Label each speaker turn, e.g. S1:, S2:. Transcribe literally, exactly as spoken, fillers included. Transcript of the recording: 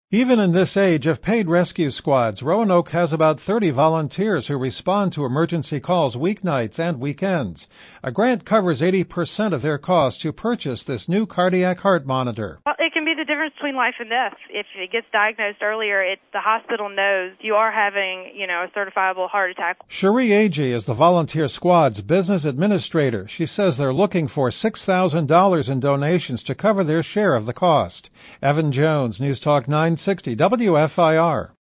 S1: Even in this age of paid rescue squads, Roanoke has about thirty volunteers who respond to emergency calls weeknights and weekends. A grant covers eighty percent of their cost to purchase this new cardiac heart monitor.
S2: Well, it can be the difference between life and death. If it gets diagnosed earlier, it, the hospital knows you are having, you know, a certifiable heart attack.
S1: Cherie Agee is the volunteer squad's business administrator. She says they're looking for six thousand dollars in donations to cover their share of the cost. Evan Jones, News Talk nine sixty W F I R.